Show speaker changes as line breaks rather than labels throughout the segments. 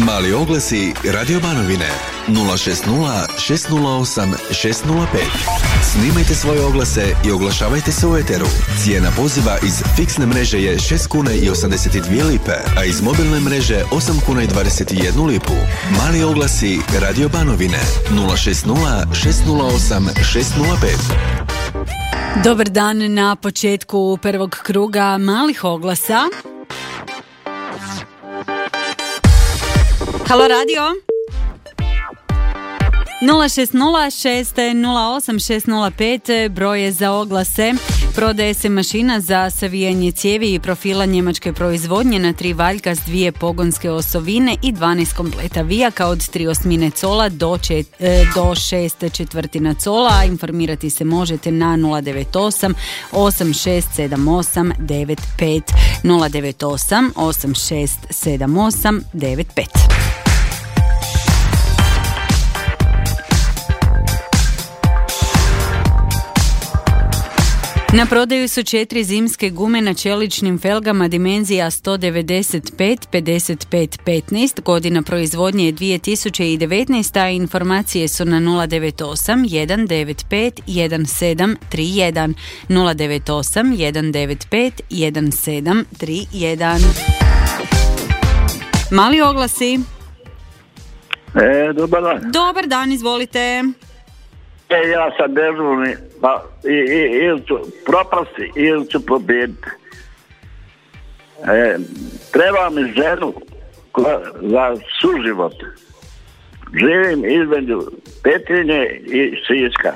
Mali oglasi Radio Banovine 060 608 605. Snimajte svoje oglase i oglašavajte se u eteru. Cijena poziva iz fiksne mreže je 6 kuna i 82 lipe, a iz mobilne mreže 8 kuna i 21 lipu. Mali oglasi Radio Banovine 060 608 605.
Dobar dan na početku prvog kruga malih oglasa. Halo radio 060608605 broj je za oglase. Prodaje se mašina za savijanje cijevi i profila njemačke proizvodnje na 3 valjka s 2 pogonske osovine i 12 kompleta vijaka od 3/8 cola do 6/4 cola. Informirati se možete na 098 8678 95 098 8678 95. Na prodaju su 4 zimske gume na čeličnim felgama dimenzija 195-55-15, godina proizvodnje je 2019, a informacije su na 098 195 1731 098 195 1731. Mali oglasi.
Dobar dan.
Dobar dan, izvolite.
Ja sam dežurni, pa ili ću propasti, ili ću pobjediti. Treba mi ženu za suživot. Živim između Petrinje i Siska.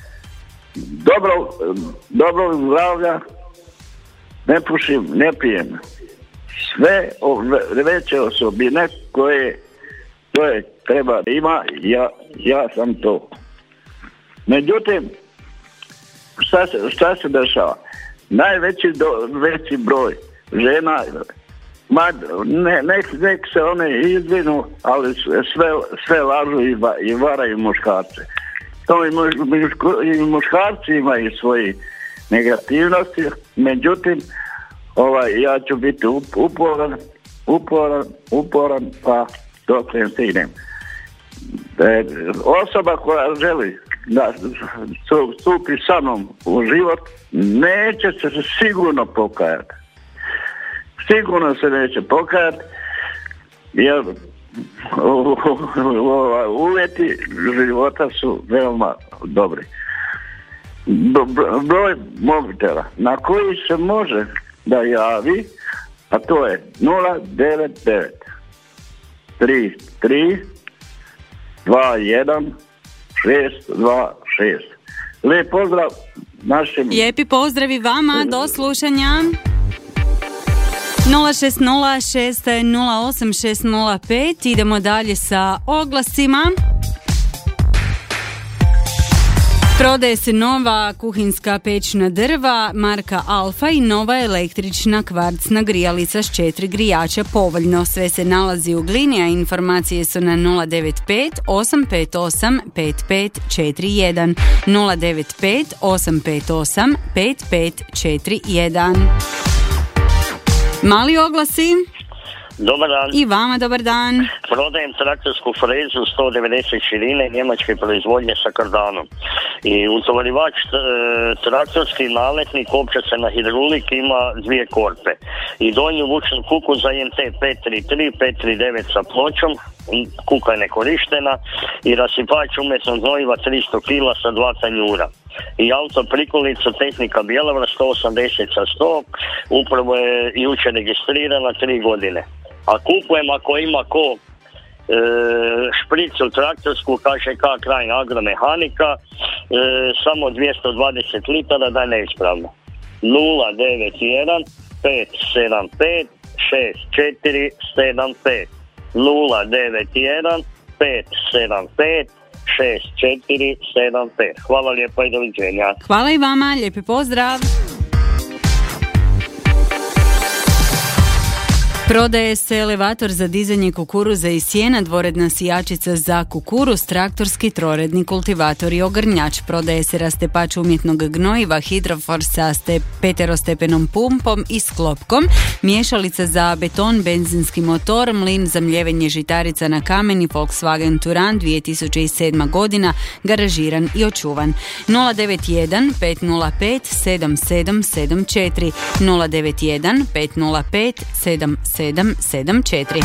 Dobro zdravlja, ne pušim, ne pijem. Sve veće osobine koje čovjek treba ima, ja sam to. Međutim, šta se dešava? Najveći veći broj žena, nek se one izvinu, ali sve lažu i varaju muškarce. To i muškarci imaju svoje negativnosti, međutim, ja ću biti uporan, pa dok ne stignem. Osoba koja želi da stupi sa mnom u život, neće se sigurno pokajati. Sigurno se neće pokajati, jer uvjeti života su veoma dobri. Broj mobitela na koji se može da javi, a to je 099 33 21 626. Lijep pozdrav našim.
Lijepi pozdrav i vama, do slušanja. 060608605. Idemo dalje sa oglasima. Prodaje se nova kuhinska pećna drva marka Alfa i nova električna kvarcna grijalica s 4 grijača povoljno. Sve se nalazi u Glini, a informacije su na 095 858 5541 095 858 5541. Mali oglasi.
Dobar dan.
I vama dobar dan.
Prodajem traktorsku frezu 190 širine njemačke proizvodnje sa kardanom. I utovarivač traktorski naletnik opće se na hidrolik ima 2 korpe. I donju vučnu kuku za IMT 533, 539 sa pločom, kuka je nekorištena, i rasipač umjetnog gnojiva 300 kg sa 2 tanjura. I auto prikolicu tehnika Bjelovra 180 sa 100, upravo je jučer registrirana 3 godine. A kupujem ako ima ko špricu traktorsku, kaže K-Krajn agromehanika, samo 220 litara, da je neispravno. 091 575 6475 091 575 6475. Hvala lijepa i doviđenja.
Hvala i vama, lijepi pozdrav. Prodaje se elevator za dizanje kukuruza i sjena, dvoredna sijačica za kukuruz, traktorski troredni kultivator i ogrnjač. Prodaje se rastepač umjetnog gnojiva, hidrofor sa peterostepenom pumpom i sklopkom, miješalica za beton, benzinski motor, mlin za mljevenje žitarica na kameni, Volkswagen Touran 2007. godina, garažiran i očuvan. 091 505 7774 091 505 7774.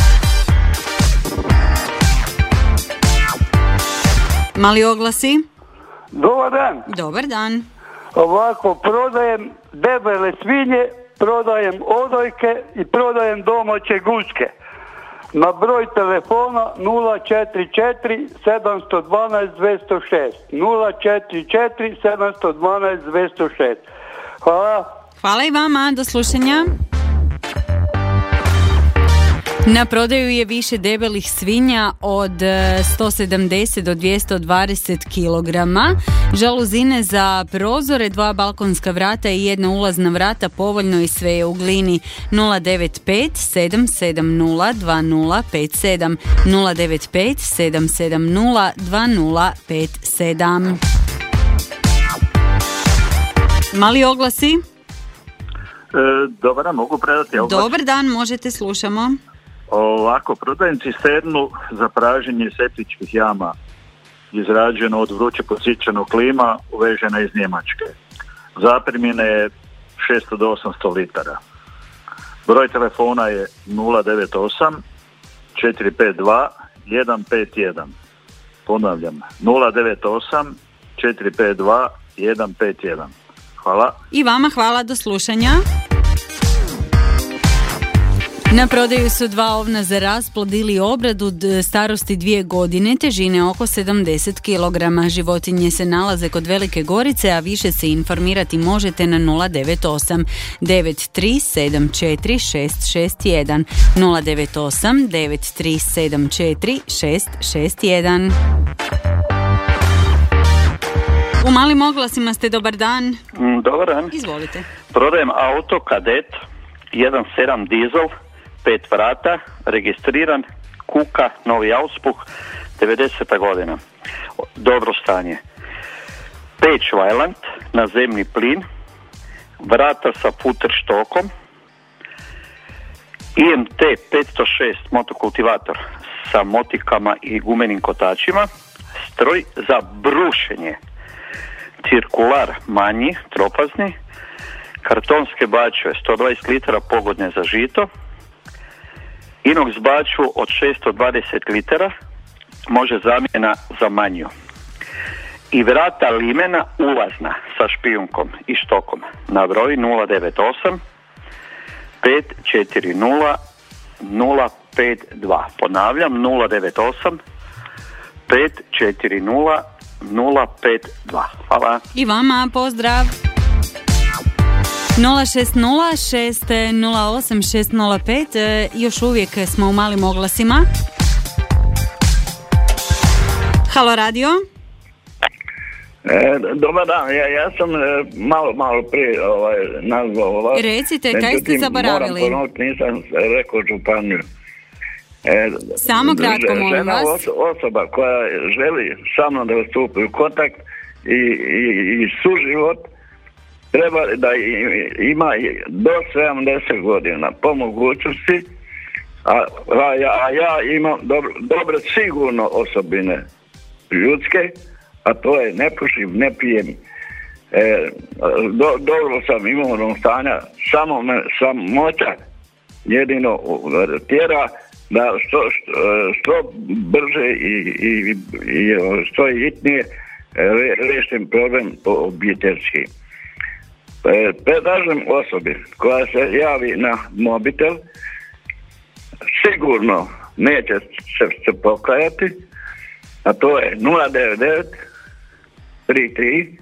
Mali oglasi?
Dobar dan.
Dobar dan.
Ovako, prodajem debele svinje, prodajem odojke i prodajem domaće guske. Na broj telefona 044 712 206. 044 712 206. Hvala.
Hvala i vama, do slušanja. Na prodaju je više debelih svinja od 170 do 220 kg, žaluzine za prozore, 2 balkonska vrata i 1 ulazna vrata, povoljno i sve je u glini. 095 770 2057 095 770 2057. Mali oglasi?
Dobar dan, mogu predati oglas?
Dobar dan, možete, slušamo.
Ovako, prodajem cisternu za praženje septičkih jama, izrađeno od vruće posjećenog klima, uvežena iz Njemačke. Zaprimljene je 600 do 800 litara. Broj telefona je 098 452 151. Ponavljam, 098 452 151. Hvala.
I vama hvala, do slušanja. Na prodaju su 2 ovna za rasplod ili obradu starosti 2 godine, težine oko 70 kg. Životinje se nalaze kod Velike Gorice, a više se informirati možete na 098 9374 661 098 9374 661. U malim oglasima ste, dobar dan.
Dobar dan.
Izvolite.
Prodajem auto Kadet 1.7 dizel, 5 vrata, registriran, kuka, novi auspuh, 90. godina. Dobro stanje. Peć Vajland na zemni plin, vrata sa puter štokom, IMT 506 motokultivator sa motikama i gumenim kotačima, stroj za brušenje, cirkular manji, tropazni, kartonske bačve 120 litara pogodne za žito, inox bačvu od 620 litara, može zamjena za manju. I vrata limena ulazna sa špijunkom i štokom na broj 098 540 052. Ponavljam, 098 540 052. Hvala.
I vama, pozdrav. 060 608 605. Još uvijek smo u malim oglasima. Halo radio.
Dobar dan, ja sam malo prije nazvao vas.
Recite, kaj ste zaboravili?
Moram ponoviti, nisam rekao županiju.
Samo kratko, molim vas.
Osoba koja želi sa mnom da stupi u kontakt i suživot, treba da ima do 70 godina po mogućnosti, a ja imam dobre sigurno osobine ljudske, a to je ne pušim, ne pijem, dobro sam imovnog stanja, samo me samoća jedino tjera da što brže i što hitnije rešim problem obiteljski. Predlažem osobi koja se javi na mobitel, sigurno neće se pokajati, a to je 099 33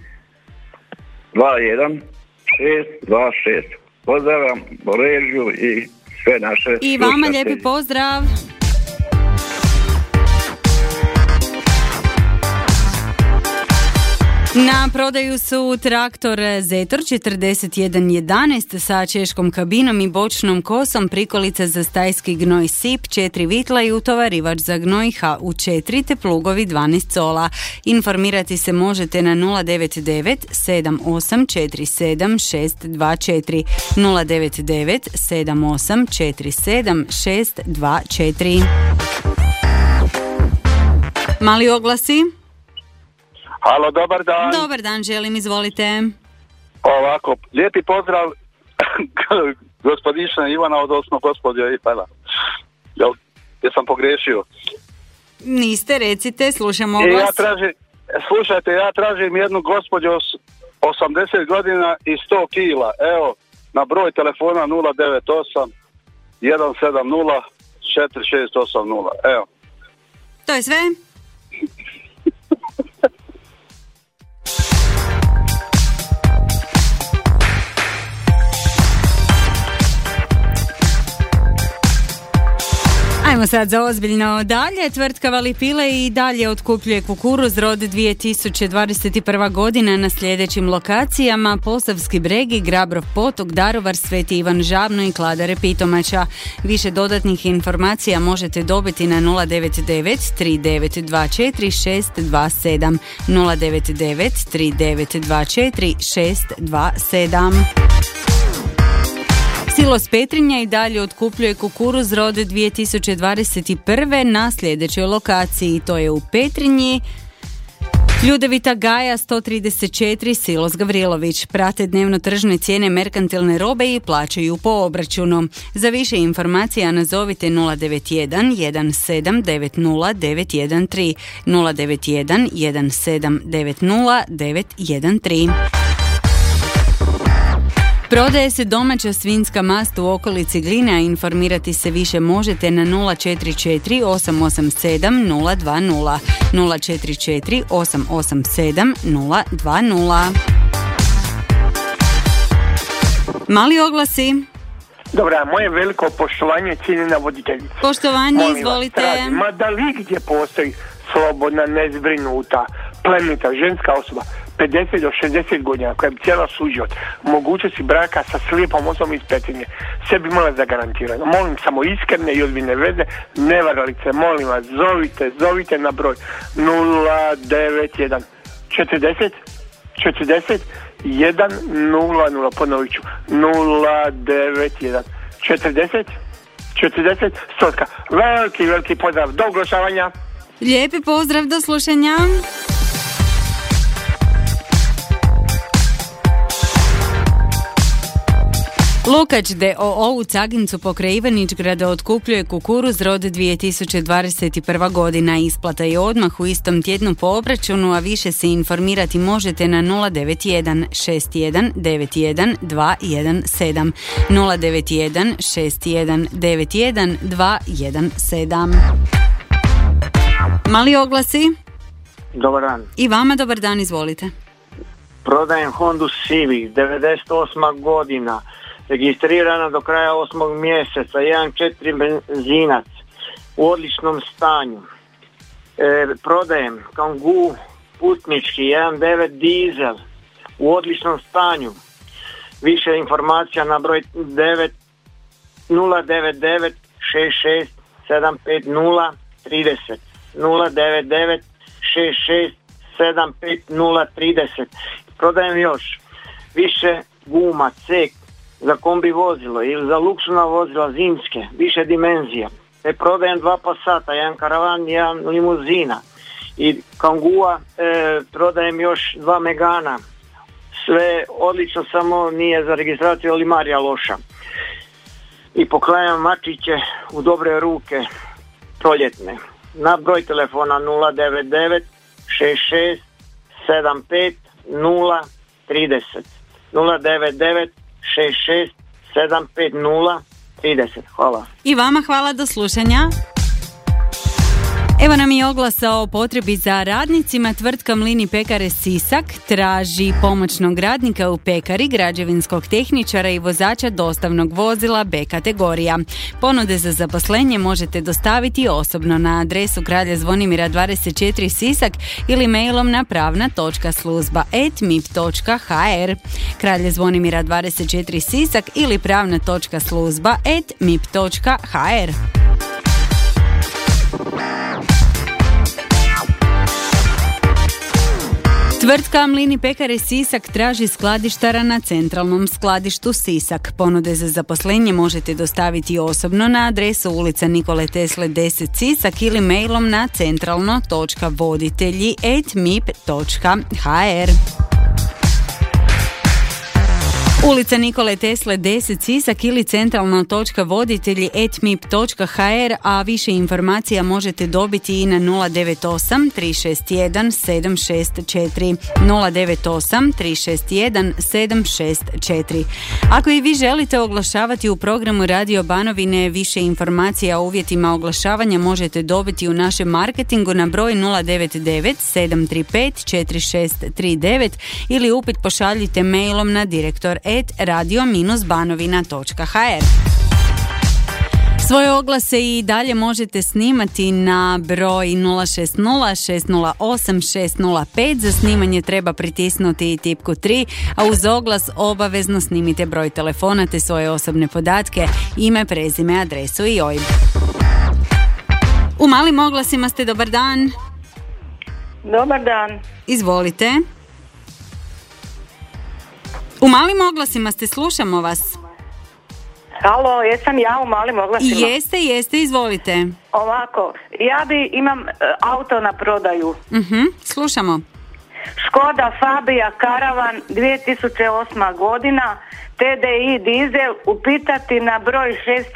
21 626. Pozdravam režiju i sve naše
i vama lijepi pozdrav. Na prodaju su traktor Zetor 4111 sa češkom kabinom i bočnom kosom, prikolica za stajski gnoj SIP, 4 vitla i utovarivač za gnoj HU4 te plugovi 12 cola. Informirati se možete na 099 7847 624 099 7847 624. Mali oglasi.
Halo, dobar dan.
Dobar dan, želim, izvolite.
Ovako, lijepi pozdrav gospodična Ivana, odnosno gospođa Ivana. Jesam pogriješio?
Niste, recite, slušamo oglas.
Slušajte, ja tražim jednu gospođu 80 godina i 100 kila. Evo, na broj telefona 098 170 4680. Evo.
To je sve? Ajmo sad za ozbiljno dalje. Tvrtka Valipile i dalje otkupljuje kukuruz rod 2021. godina na sljedećim lokacijama: Posavski Bregi, Grabrov Potok, Daruvar, Sveti Ivan Žabno i Kladare Pitomača. Više dodatnih informacija možete dobiti na 099 3924 627 099 3924 627. Silos Petrinja i dalje otkupljuje kukuruz rod 2021. na sljedećoj lokaciji. To je u Petrinji, Ljudevita Gaja 134, Silos Gavrilović. Prate dnevno tržne cijene merkantilne robe i plaćaju po obračunu. Za više informacija nazovite 091 1790 913 091 1790 913. Prodaje se domaća svinjska mast u okolici Gline, a informirati se više možete na 044 887 020 044 887 020. Mali oglasi.
Dobra, moje veliko poštovanje cijenjena voditeljica.
Poštovanje, izvolite.
Ma da li gdje postoji slobodna, nezbrinuta, plemenita ženska osoba 50 do 60 godina koja bi cijela svoj život mogućnosti braka sa slijepom osobom iz Petrinje sebi imala zagarantirano. Molim samo iskrene i ozbiljne veze, ne varalice, molim vas, zovite na broj 091 40 40 100, ponovit ću 091 40 40 100. Veliki pozdrav, do oglašavanja.
Lijepi pozdrav, do slušanja. Lukač d.o.o. u Cagincu pokraj Ivanić-grada otkupljuje kukuruz rod 2021. godina. Isplata je odmah u istom tjednu po obračunu, a više se informirati možete na 091 61 91 217 091 61 91 217. Mali oglasi.
Dobar dan.
I vama dobar dan, izvolite.
Prodajem Hondu Civic, 98. godina, registrirana do kraja 8. mjeseca, 1.4 benzinac, u odličnom stanju. Prodajem Kangoo putnički, 1.9 dizel, u odličnom stanju. Više informacija na broj 099 66 750 30 099 66 750 30. Prodajem još više guma cek za kombi vozilo ili za luksuzna vozila zimske, više dimenzija. Prodajem 2 Passata, 1 karavan, 1 limuzina. I Kangua prodajem još 2 Megana. Sve odlično, samo nije za registraciju limarija loša. I poklanjam mačiće u dobre ruke, proljetne. Na broj telefona 099 66 75 030 099 66 750 30. Hvala.
I vama hvala, do slušanja. Evo nam i oglasa o potrebi za radnicima. Tvrtka Mlini pekare Sisak traži pomoćnog radnika u pekari, građevinskog tehničara i vozača dostavnog vozila B kategorija. Ponude za zaposlenje možete dostaviti osobno na adresu Kralja Zvonimira 24 Sisak ili mailom na pravna.služba@mip.hr. Kralja Zvonimira 24 Sisak ili pravna.služba@mip.hr. Tvrtka Mlini pekare Sisak traži skladištara na centralnom skladištu Sisak. Ponude za zaposlenje možete dostaviti osobno na adresu ulica Nikole Tesle 10 Sisak ili mailom na centralno.voditelji@mip.hr. Ulica Nikole Tesle 10 Sisak ili centralno.voditelji@mip.hr, a više informacija možete dobiti i na 098 361 764 098 361 764. Ako i vi želite oglašavati u programu Radio Banovine, više informacija o uvjetima oglašavanja možete dobiti u našem marketingu na broj 099 735 4639 ili upit pošaljite mailom na direktor@radio-banovina.hr. Svoje oglase i dalje možete snimati na broj 060 608 605. Za snimanje treba pritisnuti i tipku 3, a uz oglas obavezno snimite broj telefona te svoje osobne podatke, ime, prezime, adresu i OIB. U malim oglasima ste, dobar dan.
Dobar dan.
Izvolite. U malim oglasima ste, slušamo vas.
Halo, jesam ja u malim oglasima?
Jeste, izvolite.
Ovako, ja imam auto na prodaju.
Slušamo.
Škoda Fabia Karavan 2008. godina, TDI dizel, upitati na broj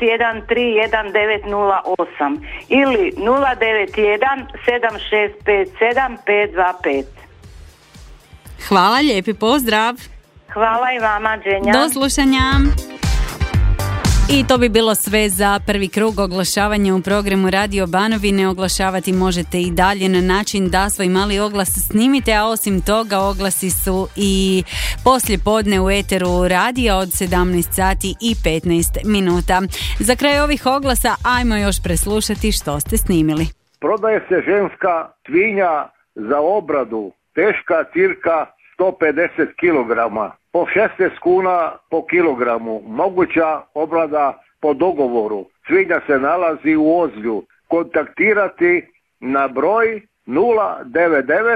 61311908 ili 091 7657 525.
Hvala, lijepi pozdrav.
Hvala i vama, Đenja.
Do slušanja. I to bi bilo sve za prvi krug oglašavanja u programu Radio Banovine. Oglašavati možete i dalje na način da svoj mali oglas snimite, a osim toga oglasi su i poslije podne u eteru radija od 17 sati i 15 minuta. Za kraj ovih oglasa ajmo još preslušati što ste snimili.
Prodaje se ženska svinja za obradu, teška cirka 150 kilograma, po 16 kuna po kilogramu, moguća obrada po dogovoru. Svinja se nalazi u Ozlju. Kontaktirati na broj 099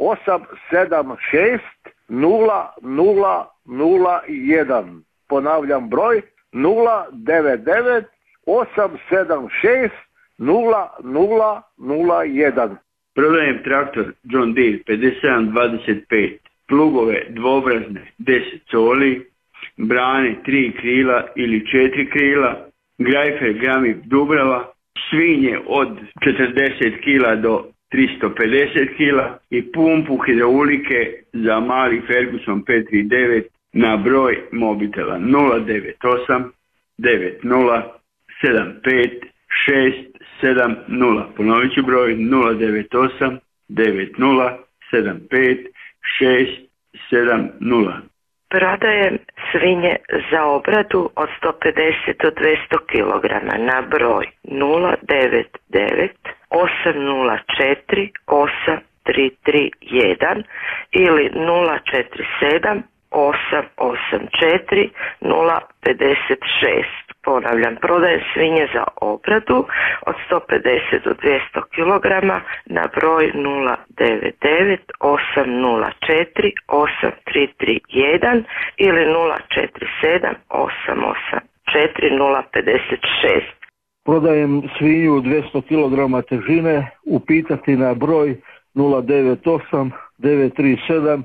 876 0001. Ponavljam broj 099 876 0001.
Prodajem traktor John Deere 5725, plugove dvobrazne 10 coli, brane 3 krila ili 4 krila, grajfer Gramip Dubrava, svinje od 40 kila do 350 kila i pumpu hidraulike za mali Ferguson 539 na broj mobitela 098 90 75 670. Ponovit ću broj 098 90 75 670.
Prodajem svinje za obradu od 150 do 200 kg na broj 099 804 8331 ili 047 884 056. Ponavljam, prodajem svinje za obradu od 150 do 200 kg na broj 099 804 8331 ili 047 884 056.
Prodajem svinju 200 kg težine, upitati na broj 098 937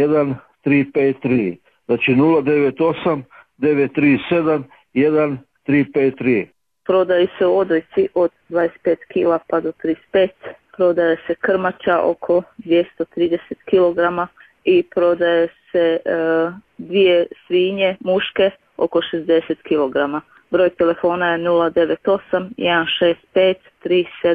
1353. Znači 098 937 1353.
Prodaje se odojci od 25 kg pa do 35. Prodaje se krmača oko 230 kg i prodaje se dvije svinje muške oko 60 kg. Broj telefona je 098 165 37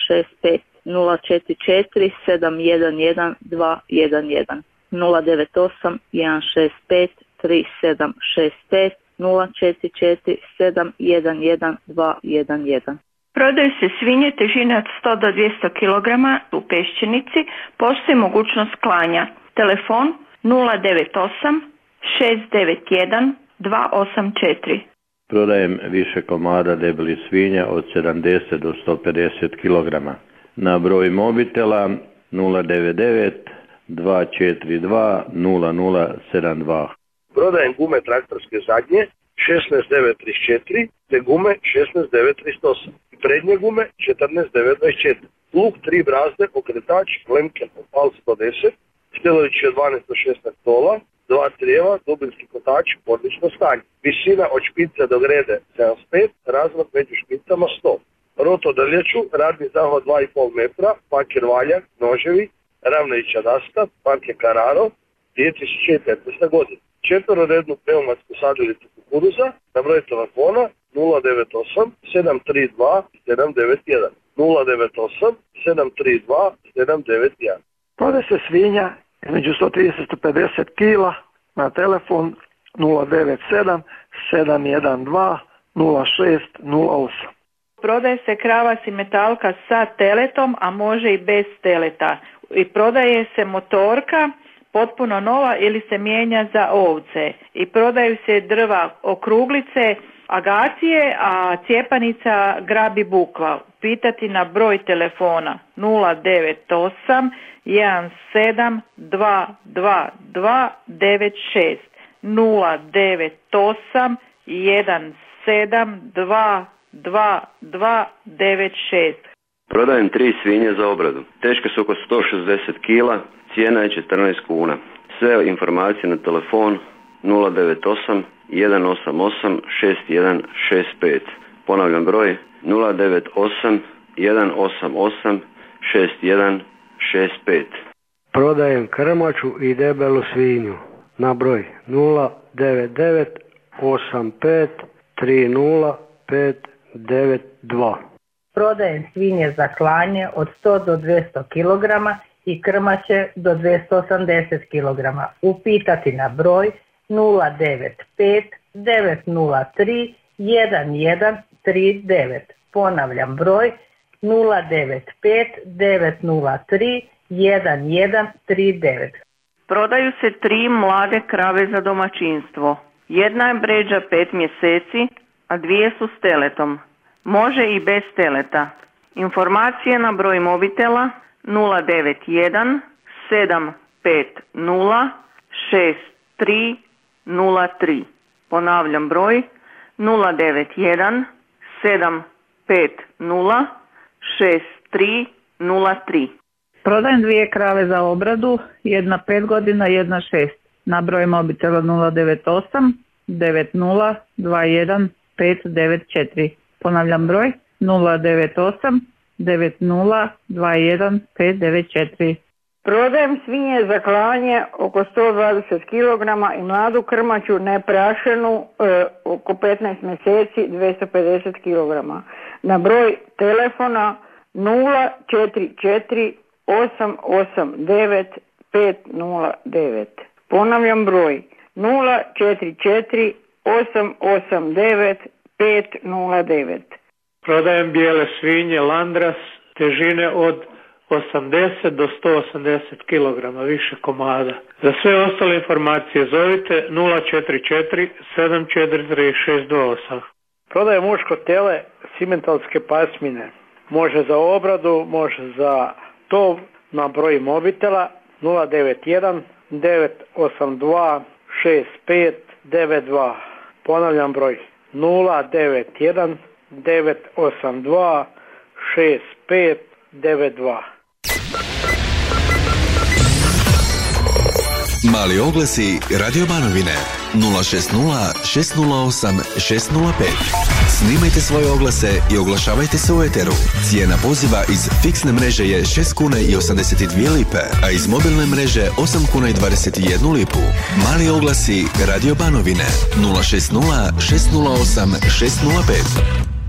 65 044 711 211 098 165 3765 044 711 211.
Prodaju se svinje težine od 100 do 200 kg u Peščenici, postoji mogućnost klanja. Telefon 098 691 284.
Prodajem više komada debelih svinja od 70 do 150 kg. Na broj mobitela 099 242 0072.
Prodajem gume traktorske zadnje 16934 te gume 16938. Prednje gume 14924. Plug 3 brazde, okretač, Lemken Opal 110, Stelović je 12 do 16 tola, 2 crijeva, dubinski kotač, odlično stanje. Visina od špice do grede 75, razmak među špicama 100. Roto drljaču, radni zahvat 2,5 metra, paker valjak, noževi, ravnajuća daska, parke Carraro, 2015. godine. Četvororednu pneumatsku sadilicu kukuruza na broj telefona 098 732 791 098 732 791.
Prodaje se svinja između 130 i 150 kg na telefon 097 712 0608.
Prodaje se krava simetalka sa teletom, a može i bez teleta. I prodaje se motorka potpuno nova ili se mijenja za ovce. I prodaju se drva okruglice, agacije, a cijepanica grabi bukva. Pitati na broj telefona 098 17 222 96 098 17 222 96.
Prodajem 3 svinje za obradu. Teške su oko 160 kg, cijena je 14 kuna. Sve informacije na telefon 098 188 6165. Ponavljam broj 098 188 6165.
Prodajem krmaču i debelu svinju na broj 099 85 30 592.
Prodajem svinje za klanje od 100 do 200 kg i krmače do 280 kg. Upitati na broj 095 903 1139. Ponavljam broj 095 903 1139.
Prodaju se 3 mlade krave za domaćinstvo. Jedna je bređa 5 mjeseci, a 2 su s teletom. Može i bez teleta. Informacije na broj mobitela 091 750 6303. Ponavljam broj 091 750 6303.
Prodajem 2 krave za obradu, jedna 5 godina, jedna 6. Na broj mobitela 098 90 21 594. Ponavljam broj 098 90 21 594.
Prodajem svinje za klanje oko 120 kg i mladu krmaču neprašenu oko 15 mjeseci 250 kg. Na broj telefona 044 889 509. Ponavljam broj 044 889 509.
Prodajem bijele svinje Landras težine od 80 do 180 kg, više komada. Za sve ostale informacije zovite 044 743 628.
Prodajem muško tele simentalske pasmine. Može za obradu, može za tov na broj mobitela 091 982 6592. Ponavljam broj 091 982 6592.
Mali oglasi Radio Banovine 060 608 605. Snimajte svoje oglase i oglašavajte se u eteru. Cijena poziva iz fiksne mreže je 6 kuna i 82 lipe, a iz mobilne mreže 8 kuna i 21 lipu. Mali oglasi Radio Banovine 060 608 605.